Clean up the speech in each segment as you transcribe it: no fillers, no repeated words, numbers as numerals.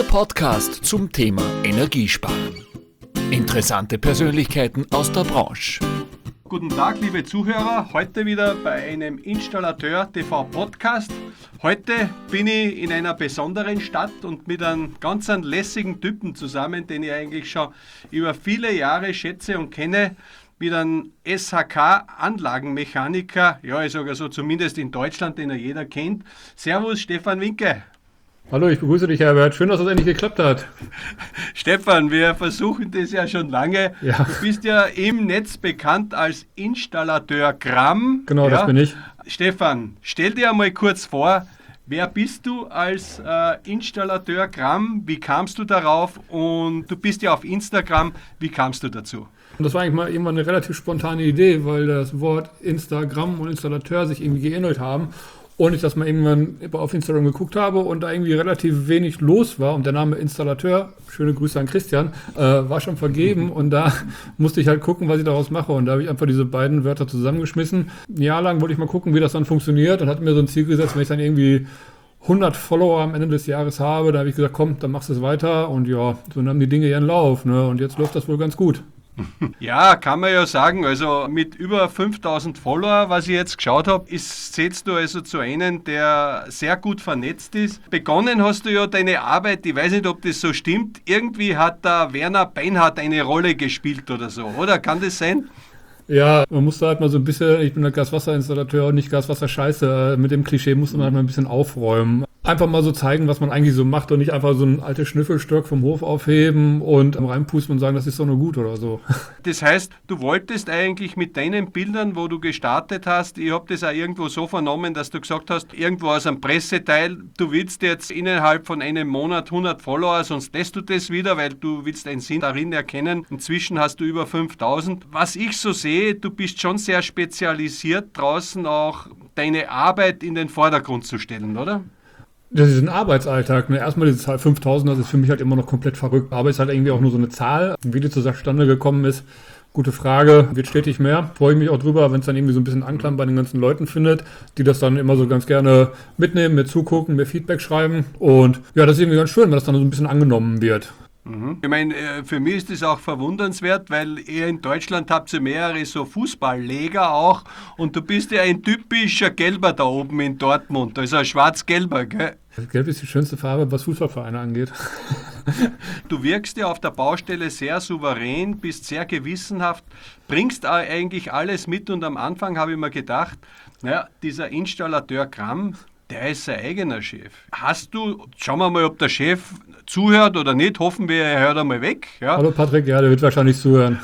Ihr Podcast zum Thema Energiesparen. Interessante Persönlichkeiten aus der Branche. Guten Tag, liebe Zuhörer. Heute wieder bei einem Installateur TV Podcast. Heute bin ich in einer besonderen Stadt und mit einem ganz lässigen Typen zusammen, den ich eigentlich schon über viele Jahre schätze und kenne, mit einem SHK-Anlagenmechaniker, ja, ich sage so zumindest in Deutschland, den ja jeder kennt. Servus, Stefan Winke. Hallo, ich begrüße dich, Herbert. Schön, dass das endlich geklappt hat. Stefan, wir versuchen das ja schon lange. Ja. Du bist ja im Netz bekannt als Installateur Gramm. Genau, ja. Das bin ich. Stefan, stell dir einmal kurz vor, wer bist du als Installateur Gramm? Wie kamst du darauf? Und du bist ja auf Instagram. Wie kamst du dazu? Und das war eigentlich mal irgendwann eine relativ spontane Idee, weil das Wort Instagram und Installateur sich irgendwie geähnelt haben. Und ich das mal irgendwann auf Instagram geguckt habe und da irgendwie relativ wenig los war. Und der Name Installateur, schöne Grüße an Christian, war schon vergeben. Und da musste ich halt gucken, was ich daraus mache. Und da habe ich einfach diese beiden Wörter zusammengeschmissen. Ein Jahr lang wollte ich mal gucken, wie das dann funktioniert. Und hatte mir so ein Ziel gesetzt, wenn ich dann irgendwie 100 Follower am Ende des Jahres habe, da habe ich gesagt, komm, dann machst du es weiter. Und ja, so haben die Dinge ihren Lauf. Ne? Und jetzt läuft das wohl ganz gut. Ja, kann man ja sagen, also mit über 5000 Follower, was ich jetzt geschaut habe, zählst du also zu einem, der sehr gut vernetzt ist. Begonnen hast du ja deine Arbeit, ich weiß nicht, ob das so stimmt, irgendwie hat da Werner Beinhardt eine Rolle gespielt oder so, oder? Kann das sein? Ja, man musste halt mal so ein bisschen, ich bin der Gaswasserinstallateur und nicht Gaswasserscheiße, mit dem Klischee musste man halt mal ein bisschen aufräumen. Einfach mal so zeigen, was man eigentlich so macht und nicht einfach so ein altes Schnüffelstock vom Hof aufheben und reinpusten und sagen, das ist doch nur gut oder so. Das heißt, du wolltest eigentlich mit deinen Bildern, wo du gestartet hast, ich habe das auch irgendwo so vernommen, dass du gesagt hast, irgendwo aus einem Presseteil, du willst jetzt innerhalb von einem Monat 100 Follower, sonst lässt du das wieder, weil du willst einen Sinn darin erkennen. Inzwischen hast du über 5000. Was ich so sehe, du bist schon sehr spezialisiert, draußen auch deine Arbeit in den Vordergrund zu stellen, oder? Das ist ein Arbeitsalltag. Ne? Erstmal diese Zahl 5000, das ist für mich halt immer noch komplett verrückt. Aber es ist halt irgendwie auch nur so eine Zahl. Wie die zustande gekommen ist, gute Frage. Wird stetig mehr. Freue ich mich auch drüber, wenn es dann irgendwie so ein bisschen Anklang bei den ganzen Leuten findet, die das dann immer so ganz gerne mitnehmen, mir zugucken, mir Feedback schreiben. Und ja, das ist irgendwie ganz schön, wenn das dann so ein bisschen angenommen wird. Ich meine, für mich ist das auch verwundernswert, weil ihr in Deutschland habt ihr mehrere so Fußballleger auch und du bist ja ein typischer Gelber da oben in Dortmund, also ein schwarz-gelber, gell? Gelb ist die schönste Farbe, was Fußballvereine angeht. Du wirkst ja auf der Baustelle sehr souverän, bist sehr gewissenhaft, bringst eigentlich alles mit und am Anfang habe ich mir gedacht, naja, dieser Installateur Gramm, der ist sein eigener Chef. Schauen wir mal, ob der Chef zuhört oder nicht. Hoffen wir, er hört einmal weg. Ja. Hallo Patrick, ja, der wird wahrscheinlich zuhören.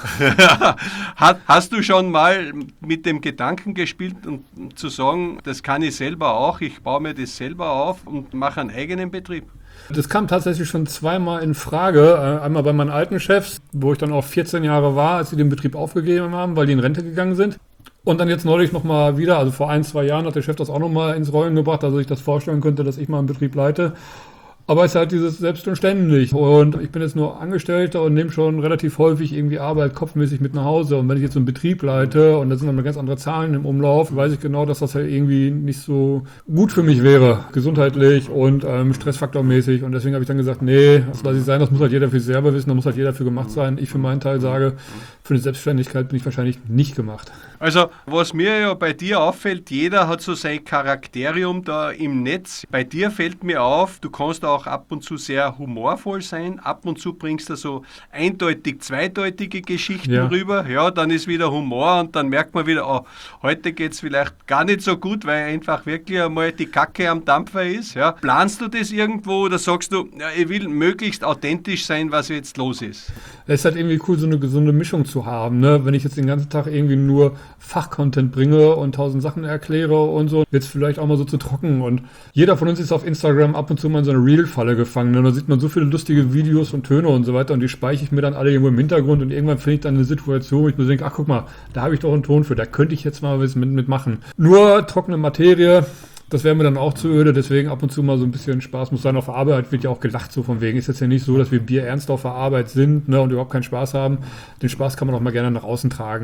Hast du schon mal mit dem Gedanken gespielt, und zu sagen, das kann ich selber auch, ich baue mir das selber auf und mache einen eigenen Betrieb? Das kam tatsächlich schon zweimal in Frage. Einmal bei meinen alten Chefs, wo ich dann auch 14 Jahre war, als sie den Betrieb aufgegeben haben, weil die in Rente gegangen sind. Und dann jetzt neulich nochmal wieder, also vor 1-2 Jahren hat der Chef das auch nochmal ins Rollen gebracht, dass er sich das vorstellen könnte, dass ich mal einen Betrieb leite. Aber es ist halt dieses selbst und ständig. Und ich bin jetzt nur Angestellter und nehme schon relativ häufig irgendwie Arbeit kopfmäßig mit nach Hause. Und wenn ich jetzt so einen Betrieb leite und da sind dann ganz andere Zahlen im Umlauf, weiß ich genau, dass das halt irgendwie nicht so gut für mich wäre, gesundheitlich und stressfaktormäßig. Und deswegen habe ich dann gesagt, nee, das lasse ich sein, das muss halt jeder für sich selber wissen, da muss halt jeder für gemacht sein. Ich für meinen Teil sage, für eine Selbstständigkeit bin ich wahrscheinlich nicht gemacht. Also, was mir ja bei dir auffällt, jeder hat so sein Charakterium da im Netz. Bei dir fällt mir auf, du kannst auch ab und zu sehr humorvoll sein. Ab und zu bringst du so eindeutig zweideutige Geschichten rüber. Ja, dann ist wieder Humor und dann merkt man wieder, oh, heute geht es vielleicht gar nicht so gut, weil einfach wirklich einmal die Kacke am Dampfer ist. Ja. Planst du das irgendwo oder sagst du, ja, ich will möglichst authentisch sein, was jetzt los ist? Es ist halt irgendwie cool, so eine gesunde Mischung zu haben. Ne? Wenn ich jetzt den ganzen Tag irgendwie nur Fachcontent bringe und 1000 Sachen erkläre und so, wird es vielleicht auch mal so zu trocken. Und jeder von uns ist auf Instagram ab und zu mal in so eine Reel-Falle gefangen. Und da sieht man so viele lustige Videos und Töne und so weiter und die speichere ich mir dann alle irgendwo im Hintergrund und irgendwann finde ich dann eine Situation, wo ich mir denke, ach guck mal, da habe ich doch einen Ton für, da könnte ich jetzt mal was mitmachen. Nur trockene Materie, das wäre mir dann auch zu öde, deswegen ab und zu mal so ein bisschen Spaß muss sein. Auf der Arbeit wird ja auch gelacht, so von wegen. Ist jetzt ja nicht so, dass wir bierernst auf der Arbeit sind, ne, und überhaupt keinen Spaß haben. Den Spaß kann man auch mal gerne nach außen tragen.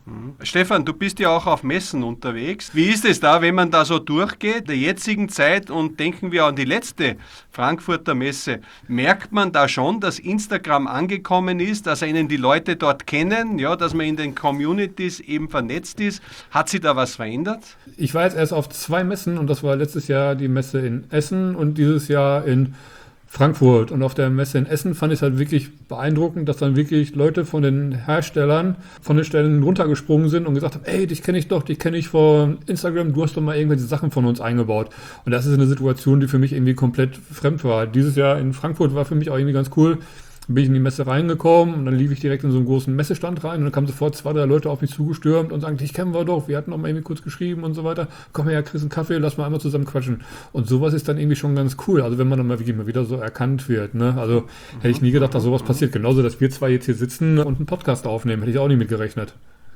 Stefan, du bist ja auch auf Messen unterwegs. Wie ist es da, wenn man da so durchgeht, der jetzigen Zeit, und denken wir an die letzte Frankfurter Messe, merkt man da schon, dass Instagram angekommen ist, dass einen die Leute dort kennen, ja, dass man in den Communities eben vernetzt ist? Hat sich da was verändert? Ich war jetzt erst auf 2 Messen und das war letztes Jahr die Messe in Essen und dieses Jahr in Frankfurt. Und auf der Messe in Essen fand ich es halt wirklich beeindruckend, dass dann wirklich Leute von den Herstellern von den Stellen runtergesprungen sind und gesagt haben, ey, dich kenne ich von Instagram, du hast doch mal irgendwelche Sachen von uns eingebaut. Und das ist eine Situation, die für mich irgendwie komplett fremd war. Dieses Jahr in Frankfurt war für mich auch irgendwie ganz cool. Bin ich in die Messe reingekommen und dann lief ich direkt in so einen großen Messestand rein und dann kamen sofort 2, 3 Leute auf mich zugestürmt und sagten, dich kennen wir doch, wir hatten noch mal irgendwie kurz geschrieben und so weiter. Komm her, kriegst einen Kaffee, lass mal einmal zusammen quatschen. Und sowas ist dann irgendwie schon ganz cool, also wenn man dann mal wieder so erkannt wird. Ne? Also hätte ich nie gedacht, dass sowas passiert. Genauso, dass wir 2 jetzt hier sitzen und einen Podcast aufnehmen, hätte ich auch nicht mit gerechnet.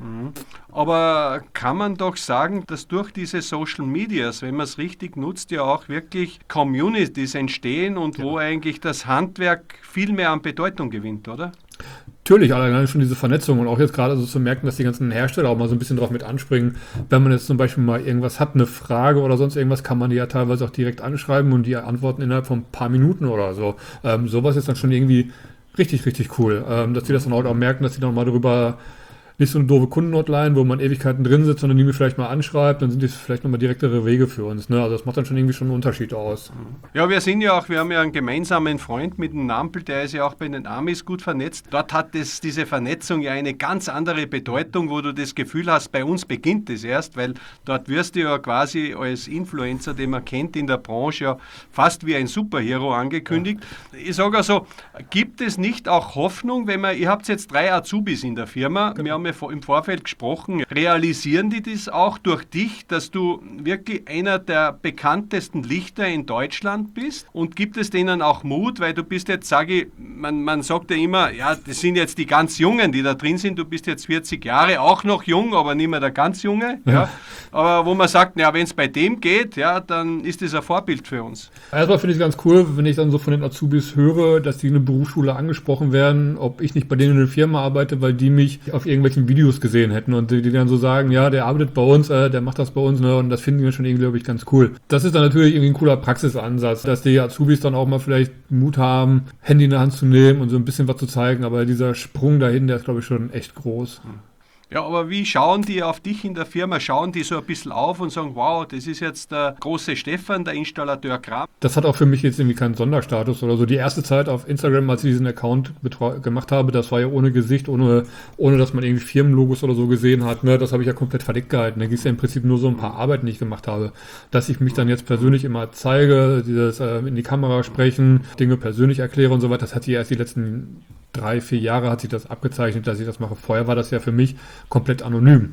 Aber kann man doch sagen, dass durch diese Social Medias, wenn man es richtig nutzt, ja auch wirklich Communities entstehen und wo eigentlich das Handwerk viel mehr an Bedeutung gewinnt, oder? Natürlich, allein schon diese Vernetzung und auch jetzt gerade so zu merken, dass die ganzen Hersteller auch mal so ein bisschen drauf mit anspringen. Wenn man jetzt zum Beispiel mal irgendwas hat, eine Frage oder sonst irgendwas, kann man die ja teilweise auch direkt anschreiben und die antworten innerhalb von ein paar Minuten oder so. Sowas ist dann schon irgendwie richtig, richtig cool, dass die das dann auch merken, dass die dann mal darüber nicht so eine doofe Kundenhotline, wo man Ewigkeiten drin sitzt, sondern die mir vielleicht mal anschreibt, dann sind das vielleicht nochmal direktere Wege für uns. Ne? Also das macht dann schon irgendwie schon einen Unterschied aus. Ja, wir haben ja einen gemeinsamen Freund mit dem Nampel, der ist ja auch bei den Amis gut vernetzt. Dort hat diese Vernetzung ja eine ganz andere Bedeutung, wo du das Gefühl hast, bei uns beginnt es erst, weil dort wirst du ja quasi als Influencer, den man kennt in der Branche, ja fast wie ein Superhero angekündigt. Ja. Ich sage also, gibt es nicht auch Hoffnung, ihr habt jetzt 3 Azubis in der Firma, wir haben im Vorfeld gesprochen, realisieren die das auch durch dich, dass du wirklich einer der bekanntesten Lichter in Deutschland bist? Und gibt es denen auch Mut, weil du bist jetzt, sage ich, man sagt ja immer, ja, das sind jetzt die ganz Jungen, die da drin sind, du bist jetzt 40 Jahre, auch noch jung, aber nicht mehr der ganz Junge. Ja. Aber wo man sagt, ja, wenn es bei dem geht, ja, dann ist das ein Vorbild für uns. Erstmal finde ich es ganz cool, wenn ich dann so von den Azubis höre, dass die in eine Berufsschule angesprochen werden, ob ich nicht bei denen in der Firma arbeite, weil die mich auf irgendwelchen Videos gesehen hätten und die dann so sagen, ja, der arbeitet bei uns, der macht das bei uns, ne, und das finden wir schon irgendwie, glaube ich, ganz cool. Das ist dann natürlich irgendwie ein cooler Praxisansatz, dass die Azubis dann auch mal vielleicht Mut haben, Handy in der Hand zu nehmen und so ein bisschen was zu zeigen, aber dieser Sprung dahin, der ist, glaube ich, schon echt groß. Ja, aber wie schauen die auf dich in der Firma? Schauen die so ein bisschen auf und sagen, wow, das ist jetzt der große Stefan, der Installateur Kram? Das hat auch für mich jetzt irgendwie keinen Sonderstatus oder so. Die erste Zeit auf Instagram, als ich diesen Account gemacht habe, das war ja ohne Gesicht, ohne dass man irgendwie Firmenlogos oder so gesehen hat. Ne? Das habe ich ja komplett verdeckt gehalten. Da ging es ja im Prinzip nur so ein paar Arbeiten, die ich gemacht habe. Dass ich mich dann jetzt persönlich immer zeige, dieses in die Kamera sprechen, Dinge persönlich erkläre und so weiter, das hat sich erst die letzten 3, 4 Jahre hat sich das abgezeichnet, dass ich das mache. Vorher war das ja für mich komplett anonym.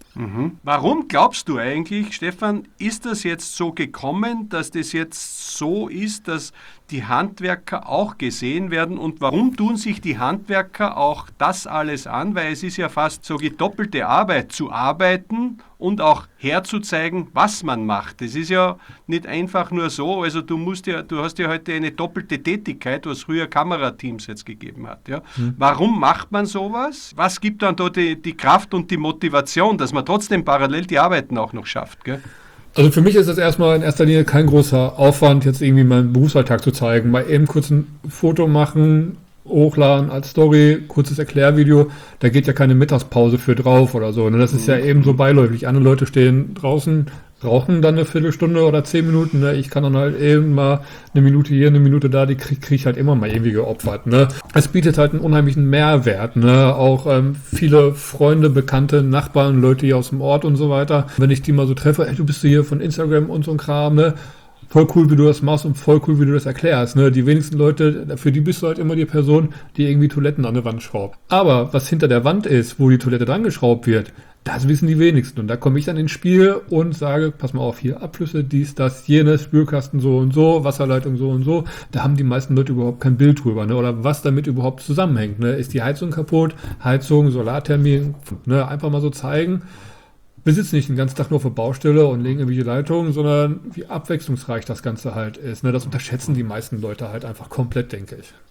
Warum glaubst du eigentlich, Stefan, ist das jetzt so gekommen, dass das jetzt so ist, dass die Handwerker auch gesehen werden, und warum tun sich die Handwerker auch das alles an? Weil es ist ja fast so gedoppelte Arbeit, zu arbeiten und auch herzuzeigen, was man macht. Das ist ja nicht einfach nur so, also du hast ja heute eine doppelte Tätigkeit, was früher Kamerateams jetzt gegeben hat. Ja? Warum macht man sowas? Was gibt dann da die Kraft und die Motivation, dass man trotzdem parallel die Arbeiten auch noch schafft? Gell? Also für mich ist das erstmal in erster Linie kein großer Aufwand, jetzt irgendwie meinen Berufsalltag zu zeigen. Mal eben kurz ein Foto machen, hochladen als Story, kurzes Erklärvideo, da geht ja keine Mittagspause für drauf oder so. Das ist ja eben so beiläufig. Andere Leute stehen draußen, rauchen dann eine Viertelstunde oder 10 Minuten. Ne? Ich kann dann halt eben mal eine Minute hier, eine Minute da, die krieg ich halt immer mal irgendwie geopfert. Ne? Es bietet halt einen unheimlichen Mehrwert. Ne? Auch viele Freunde, Bekannte, Nachbarn, Leute hier aus dem Ort und so weiter. Wenn ich die mal so treffe, ey, du bist hier von Instagram und so ein Kram, ne? Voll cool, wie du das machst und voll cool, wie du das erklärst. Ne? Die wenigsten Leute, für die bist du halt immer die Person, die irgendwie Toiletten an der Wand schraubt. Aber was hinter der Wand ist, wo die Toilette dran geschraubt wird, das wissen die wenigsten. Und da komme ich dann ins Spiel und sage, pass mal auf, hier Abflüsse, dies, das, jenes, Spülkasten so und so, Wasserleitung so und so. Da haben die meisten Leute überhaupt kein Bild drüber. Ne? Oder was damit überhaupt zusammenhängt. Ne? Ist die Heizung kaputt? Heizung, Solarthermie, ne? Einfach mal so zeigen. Wir sitzen nicht den ganzen Tag nur auf der Baustelle und legen irgendwelche Leitungen, sondern wie abwechslungsreich das Ganze halt ist. Ne? Das unterschätzen die meisten Leute halt einfach komplett, denke ich.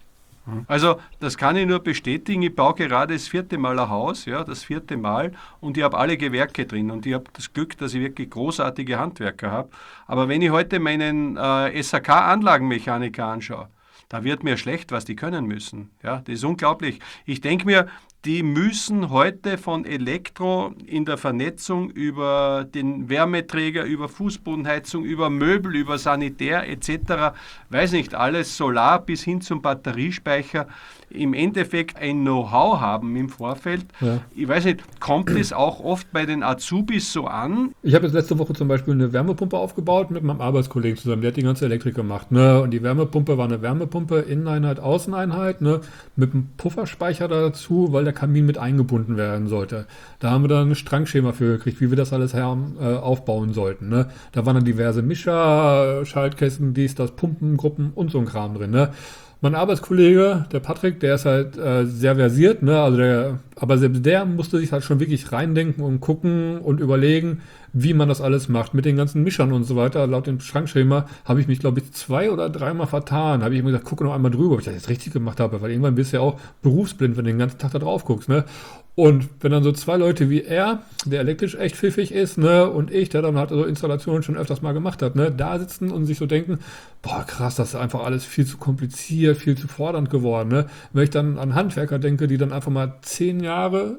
Also das kann ich nur bestätigen. Ich baue gerade das 4. Mal ein Haus, ja, das 4. Mal, und ich habe alle Gewerke drin und ich habe das Glück, dass ich wirklich großartige Handwerker habe. Aber wenn ich heute meinen SAK-Anlagenmechaniker anschaue, da wird mir schlecht, was die können müssen. Ja, das ist unglaublich. Ich denke mir, die müssen heute von Elektro in der Vernetzung über den Wärmeträger, über Fußbodenheizung, über Möbel, über Sanitär etc., weiß nicht, alles Solar bis hin zum Batteriespeicher, im Endeffekt ein Know-how haben im Vorfeld. Ja. Ich weiß nicht, kommt es auch oft bei den Azubis so an? Ich habe jetzt letzte Woche zum Beispiel eine Wärmepumpe aufgebaut mit meinem Arbeitskollegen zusammen. Der hat die ganze Elektrik gemacht. Ne? Und die Wärmepumpe war eine Wärmepumpe, Inneneinheit, Außeneinheit, ne? Mit einem Pufferspeicher dazu, weil der Kamin mit eingebunden werden sollte. Da haben wir dann ein Strangschema für gekriegt, wie wir das alles aufbauen sollten. Ne? Da waren dann diverse Mischer, Schaltkästen, dies, das, Pumpengruppen und so ein Kram drin. Ne? Mein Arbeitskollege, der Patrick, der ist halt sehr versiert, ne? Aber selbst der musste sich halt schon wirklich reindenken und gucken und überlegen, wie man das alles macht mit den ganzen Mischern und so weiter. Laut dem Schrankschema habe ich mich, glaube ich, 2 oder 3 Mal vertan. Habe ich immer gesagt, gucke noch einmal drüber, ob ich das jetzt richtig gemacht habe, weil irgendwann bist du ja auch berufsblind, wenn du den ganzen Tag da drauf guckst, ne? Und wenn dann so 2 Leute wie er, der elektrisch echt pfiffig ist, ne, und ich, der dann halt so Installationen schon öfters mal gemacht hat, ne, da sitzen und sich so denken, boah, krass, das ist einfach alles viel zu kompliziert, viel zu fordernd geworden, ne. Wenn ich dann an Handwerker denke, die dann einfach mal 10 Jahre,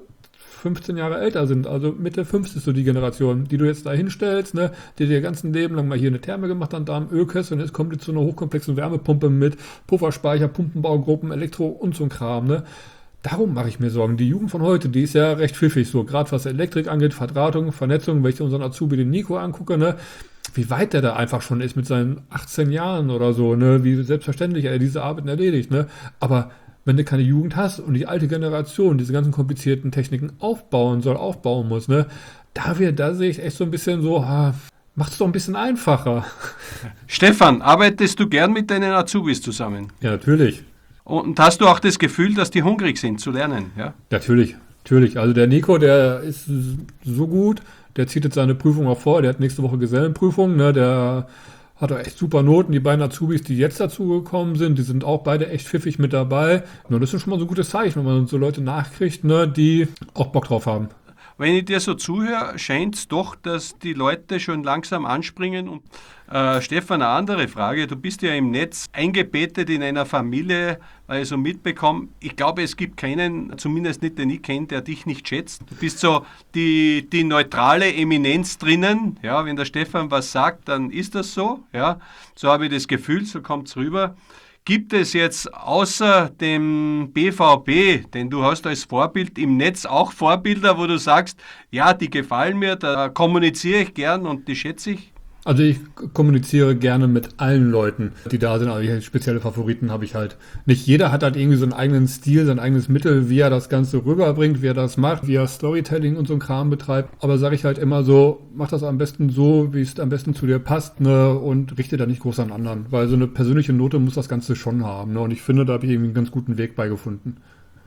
15 Jahre älter sind, also Mitte 50 so die Generation, die du jetzt da hinstellst, ne, die ihr ganzen Leben lang mal hier eine Therme gemacht haben, da im Ölkessel, und jetzt kommt jetzt so eine hochkomplexen Wärmepumpe mit Pufferspeicher, Pumpenbaugruppen, Elektro und so ein Kram, ne. Darum mache ich mir Sorgen. Die Jugend von heute, die ist ja recht pfiffig so, gerade was Elektrik angeht, Verdrahtung, Vernetzung, wenn ich unseren Azubi, den Nico, angucke, ne, wie weit der da einfach schon ist mit seinen 18 Jahren oder so, ne, wie selbstverständlich er diese Arbeiten erledigt, ne, aber wenn du keine Jugend hast und die alte Generation diese ganzen komplizierten Techniken aufbauen muss, ne, da sehe ich echt so ein bisschen so, macht's doch ein bisschen einfacher. Stefan, arbeitest du gern mit deinen Azubis zusammen? Ja, natürlich. Und hast du auch das Gefühl, dass die hungrig sind zu lernen? Ja? Natürlich. Also der Nico, der ist so gut, der zieht jetzt seine Prüfung auch vor, der hat nächste Woche Gesellenprüfung, ne, der hat auch echt super Noten. Die beiden Azubis, die jetzt dazugekommen sind, die sind auch beide echt pfiffig mit dabei. Und das ist schon mal so ein gutes Zeichen, wenn man so Leute nachkriegt, ne, die auch Bock drauf haben. Wenn ich dir so zuhöre, scheint es doch, dass die Leute schon langsam anspringen. Und Stefan, eine andere Frage. Du bist ja im Netz eingebettet in einer Familie, weil ich so mitbekomme. Ich glaube, es gibt keinen, zumindest nicht den ich kenne, der dich nicht schätzt. Du bist so die neutrale Eminenz drinnen. Ja, wenn der Stefan was sagt, dann ist das so. Ja, so habe ich das Gefühl, so kommt es rüber. Gibt es jetzt außer dem BVB, den du hast als Vorbild, im Netz auch Vorbilder, wo du sagst, ja, die gefallen mir, da kommuniziere ich gern und die schätze ich? Also ich kommuniziere gerne mit allen Leuten, die da sind, aber spezielle Favoriten habe ich halt. Nicht jeder hat halt irgendwie so einen eigenen Stil, sein eigenes Mittel, wie er das Ganze rüberbringt, wie er das macht, wie er Storytelling und so ein Kram betreibt. Aber sage ich halt immer so, mach das am besten so, wie es am besten zu dir passt, ne, und richte da nicht groß an anderen. Weil so eine persönliche Note muss das Ganze schon haben, ne, und ich finde, da habe ich irgendwie einen ganz guten Weg beigefunden.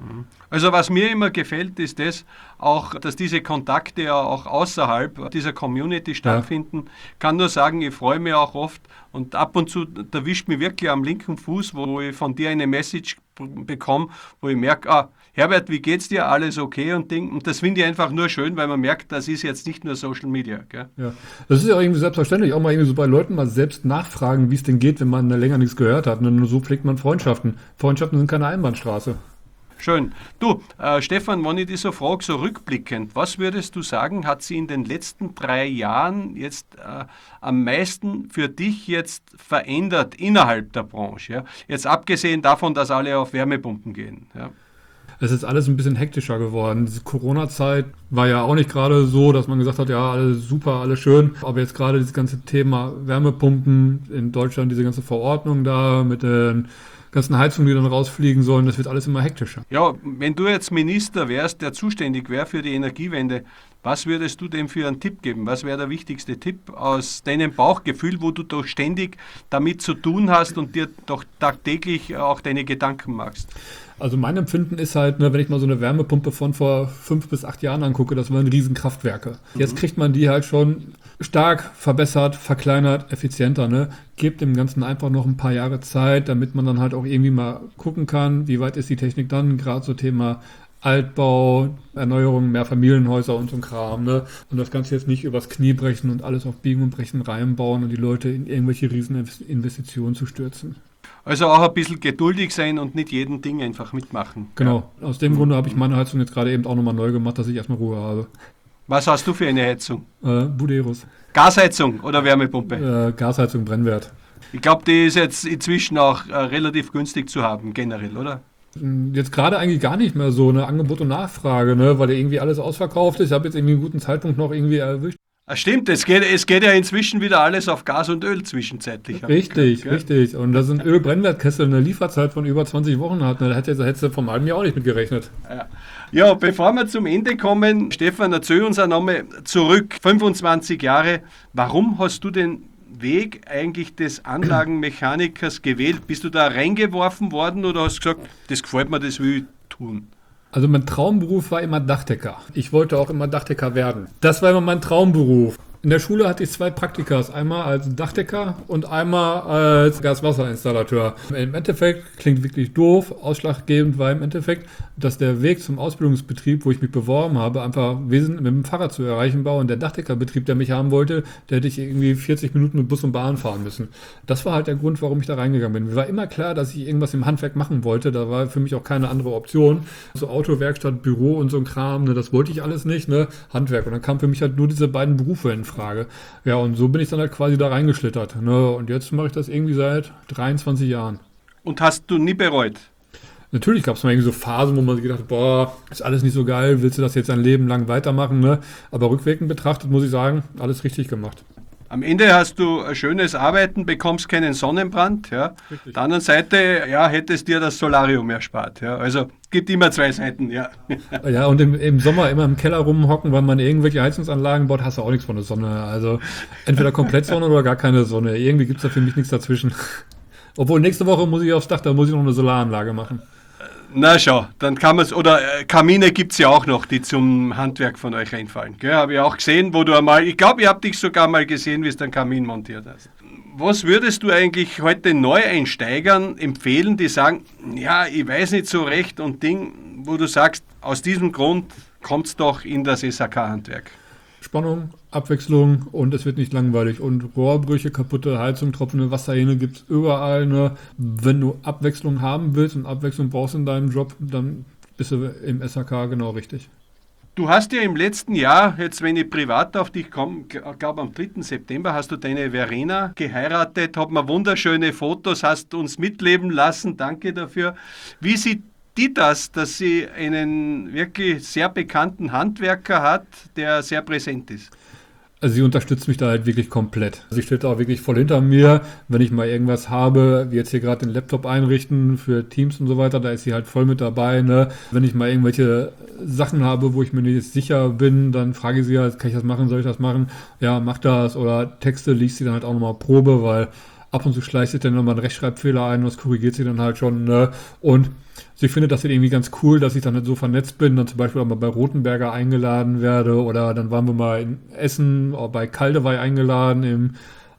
Also was mir immer gefällt, ist das auch, dass diese Kontakte ja auch außerhalb dieser Community stattfinden. Ich kann nur sagen, ich freue mich auch oft und ab und zu erwischt mich wirklich am linken Fuß, wo ich von dir eine Message bekomme, wo ich merke, Herbert, wie geht's dir? Alles okay und Ding. Und das finde ich einfach nur schön, weil man merkt, das ist jetzt nicht nur Social Media. Gell? Ja, das ist ja auch irgendwie selbstverständlich, auch mal irgendwie so bei Leuten mal selbst nachfragen, wie es denn geht, wenn man länger nichts gehört hat. Und nur so pflegt man Freundschaften. Freundschaften sind keine Einbahnstraße. Schön. Du, Stefan, wenn ich dich so frage, so rückblickend, was würdest du sagen, hat sich in den letzten 3 Jahren jetzt am meisten für dich jetzt verändert innerhalb der Branche? Ja? Jetzt abgesehen davon, dass alle auf Wärmepumpen gehen. Ja? Es ist alles ein bisschen hektischer geworden. Diese Corona-Zeit war ja auch nicht gerade so, dass man gesagt hat, ja, alles super, alles schön. Aber jetzt gerade dieses ganze Thema Wärmepumpen in Deutschland, diese ganze Verordnung da mit den ganzen Heizungen, die dann rausfliegen sollen, das wird alles immer hektischer. Ja, wenn du jetzt Minister wärst, der zuständig wäre für die Energiewende, Was würdest du dem für einen Tipp geben? Was wäre der wichtigste Tipp aus deinem Bauchgefühl, wo du doch ständig damit zu tun hast und dir doch tagtäglich auch deine Gedanken machst? Also mein Empfinden ist halt, ne, wenn ich mal so eine Wärmepumpe von vor 5 bis 8 Jahren angucke, das waren Riesenkraftwerke. Jetzt kriegt man die halt schon stark verbessert, verkleinert, effizienter. Ne? Gebt dem Ganzen einfach noch ein paar Jahre Zeit, damit man dann halt auch irgendwie mal gucken kann, wie weit ist die Technik dann, gerade so Thema Altbau, Erneuerung, Mehrfamilienhäuser und so ein Kram. Ne? Und das Ganze jetzt nicht übers Knie brechen und alles auf Biegen und Brechen reinbauen und die Leute in irgendwelche Rieseninvestitionen zu stürzen. Also auch ein bisschen geduldig sein und nicht jeden Ding einfach mitmachen. Genau, aus dem Grunde habe ich meine Heizung jetzt gerade eben auch nochmal neu gemacht, dass ich erstmal Ruhe habe. Was hast du für eine Heizung? Buderus. Gasheizung oder Wärmepumpe? Gasheizung, Brennwert. Ich glaube, die ist jetzt inzwischen auch relativ günstig zu haben, generell, oder? Jetzt gerade eigentlich gar nicht mehr so eine Angebot und Nachfrage, ne, weil irgendwie alles ausverkauft ist. Ich habe jetzt irgendwie einen guten Zeitpunkt noch irgendwie erwischt. Stimmt, es geht ja inzwischen wieder alles auf Gas und Öl zwischenzeitlich. Richtig. Und dass ein Ölbrennwertkessel eine Lieferzeit von über 20 Wochen hat, ne, da hättest du vom halben Jahr auch nicht mit gerechnet. Ja, bevor wir zum Ende kommen, Stefan, erzähl uns auch nochmal zurück, 25 Jahre, warum hast du den Weg eigentlich des Anlagenmechanikers gewählt? Bist du da reingeworfen worden oder hast du gesagt, das gefällt mir, das will ich tun? Also mein Traumberuf war immer Dachdecker. Ich wollte auch immer Dachdecker werden. Das war immer mein Traumberuf. In der Schule hatte ich 2 Praktikas, einmal als Dachdecker und einmal als Gaswasserinstallateur. Im Endeffekt klingt wirklich doof, ausschlaggebend war im Endeffekt, dass der Weg zum Ausbildungsbetrieb, wo ich mich beworben habe, einfach wesentlich mit dem Fahrrad zu erreichen war und der Dachdeckerbetrieb, der mich haben wollte, der hätte ich irgendwie 40 Minuten mit Bus und Bahn fahren müssen. Das war halt der Grund, warum ich da reingegangen bin. Mir war immer klar, dass ich irgendwas im Handwerk machen wollte, da war für mich auch keine andere Option. So Auto, Werkstatt, Büro und so ein Kram, ne, das wollte ich alles nicht, ne, Handwerk. Und dann kamen für mich halt nur diese beiden Berufe in Frage. Ja, und so bin ich dann halt quasi da reingeschlittert. Ne? Und jetzt mache ich das irgendwie seit 23 Jahren. Und hast du nie bereut? Natürlich gab es mal irgendwie so Phasen, wo man sich gedacht hat, boah, ist alles nicht so geil, willst du das jetzt ein Leben lang weitermachen? Ne? Aber rückwirkend betrachtet muss ich sagen, alles richtig gemacht. Am Ende hast du ein schönes Arbeiten, bekommst keinen Sonnenbrand. Ja. Auf der anderen Seite hättest dir das Solarium erspart. Ja. Also gibt immer 2 Seiten. Ja, ja und im Sommer immer im Keller rumhocken, weil man irgendwelche Heizungsanlagen baut, hast du auch nichts von der Sonne. Also entweder komplett Sonne oder gar keine Sonne. Irgendwie gibt es da für mich nichts dazwischen. Obwohl nächste Woche muss ich aufs Dach, da muss ich noch eine Solaranlage machen. Na schau, dann kann man es, oder Kamine gibt es ja auch noch, die zum Handwerk von euch einfallen. Habe ich auch gesehen, wo du einmal, ich glaube, ich habe dich sogar mal gesehen, wie du den Kamin montiert hast. Was würdest du eigentlich heute Neueinsteigern empfehlen, die sagen, ja, ich weiß nicht so recht und Ding, wo du sagst, aus diesem Grund kommt es doch in das SHK-Handwerk? Spannung, Abwechslung und es wird nicht langweilig. Und Rohrbrüche, kaputte Heizung, tropfende Wasserhähne gibt es überall. Ne? Wenn du Abwechslung haben willst und Abwechslung brauchst in deinem Job, dann bist du im SHK genau richtig. Du hast ja im letzten Jahr, jetzt wenn ich privat auf dich komme, ich glaube am 3. September hast du deine Verena geheiratet, hat mir wunderschöne Fotos, hast uns mitleben lassen, danke dafür. Wie sieht die das, dass sie einen wirklich sehr bekannten Handwerker hat, der sehr präsent ist? Also sie unterstützt mich da halt wirklich komplett. Sie steht da auch wirklich voll hinter mir. Wenn ich mal irgendwas habe, wie jetzt hier gerade den Laptop einrichten für Teams und so weiter, da ist sie halt voll mit dabei. Ne? Wenn ich mal irgendwelche Sachen habe, wo ich mir nicht sicher bin, dann frage ich sie halt, kann ich das machen, soll ich das machen? Ja, mach das. Oder Texte liest sie dann halt auch nochmal Probe, weil ab und zu schleicht sich dann nochmal ein Rechtschreibfehler ein und das korrigiert sie dann halt schon. Ne? Und sie findet das irgendwie ganz cool, dass ich dann halt so vernetzt bin, dann zum Beispiel auch mal bei Rothenberger eingeladen werde oder dann waren wir mal in Essen, bei Kaldewey eingeladen im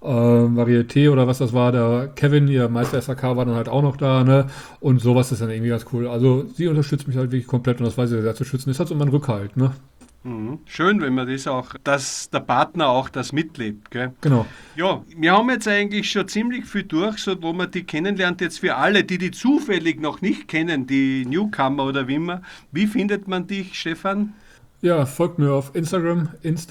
Varieté oder was das war, der Kevin, ihr Meister SHK, war dann halt auch noch da, ne? Und sowas ist dann irgendwie ganz cool. Also sie unterstützt mich halt wirklich komplett und das weiß ich sehr zu schützen. Ist halt so mein Rückhalt, ne? Schön, wenn man das auch, dass der Partner auch das mitlebt, gell? Genau. Ja, wir haben jetzt eigentlich schon ziemlich viel durch, so wo man die kennenlernt. Jetzt für alle, die zufällig noch nicht kennen, die Newcomer oder wie immer, wie findet man dich, Stefan? Ja, folgt mir auf Instagram,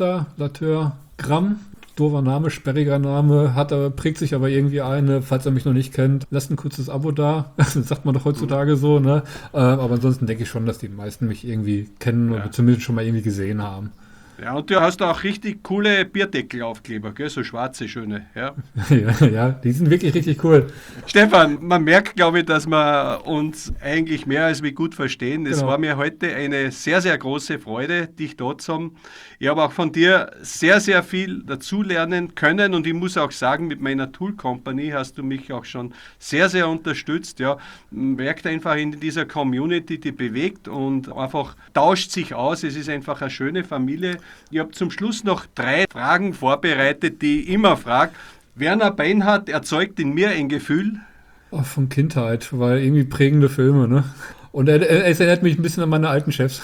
Lateur-Gramm. Doofer Name, sperriger Name, prägt sich aber irgendwie ein, falls er mich noch nicht kennt. Lasst ein kurzes Abo da, das sagt man doch heutzutage so, ne? Aber ansonsten denke ich schon, dass die meisten mich irgendwie kennen oder zumindest schon mal irgendwie gesehen haben. Ja, und du hast auch richtig coole Bierdeckelaufkleber, gell? So schwarze, schöne. Ja. Ja, die sind wirklich richtig cool. Stefan, man merkt, glaube ich, dass wir uns eigentlich mehr als wie gut verstehen. Es Genau. war mir heute eine sehr, sehr große Freude, dich dort zu haben. Ich habe auch von dir sehr, sehr viel dazulernen können und ich muss auch sagen, mit meiner Tool Company hast du mich auch schon sehr, sehr unterstützt. Ja, man merkt einfach in dieser Community, die bewegt und einfach tauscht sich aus. Es ist einfach eine schöne Familie. Ich habe zum Schluss noch 3 Fragen vorbereitet, die ich immer frage. Werner Beinhardt erzeugt in mir ein Gefühl. Oh, von Kindheit, weil irgendwie prägende Filme, ne? Und es erinnert mich ein bisschen an meine alten Chefs.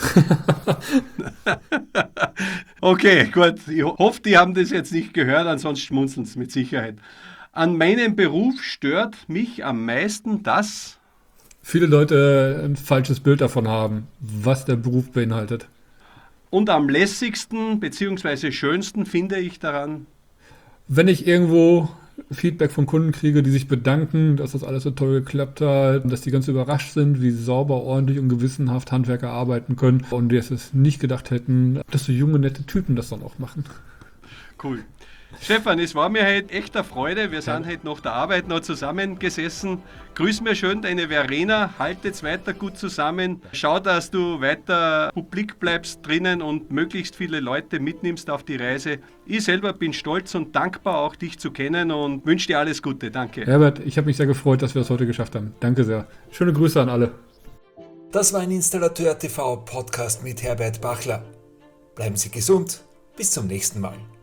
Okay, gut. Ich hoffe, die haben das jetzt nicht gehört, ansonsten schmunzeln sie mit Sicherheit. An meinem Beruf stört mich am meisten das. Viele Leute ein falsches Bild davon haben, was der Beruf beinhaltet. Und am lässigsten bzw. schönsten finde ich daran. Wenn ich irgendwo Feedback von Kunden kriege, die sich bedanken, dass das alles so toll geklappt hat und dass die ganz überrascht sind, wie sauber, ordentlich und gewissenhaft Handwerker arbeiten können und die es nicht gedacht hätten, dass so junge, nette Typen das dann auch machen. Cool. Stefan, es war mir heute echt eine Freude. Wir sind heute nach der Arbeit noch zusammengesessen. Grüß mir schön deine Verena. Haltet's weiter gut zusammen. Schau, dass du weiter publik bleibst drinnen und möglichst viele Leute mitnimmst auf die Reise. Ich selber bin stolz und dankbar, auch dich zu kennen und wünsche dir alles Gute. Danke. Herbert, ich habe mich sehr gefreut, dass wir das heute geschafft haben. Danke sehr. Schöne Grüße an alle. Das war ein Installateur TV Podcast mit Herbert Bachler. Bleiben Sie gesund. Bis zum nächsten Mal.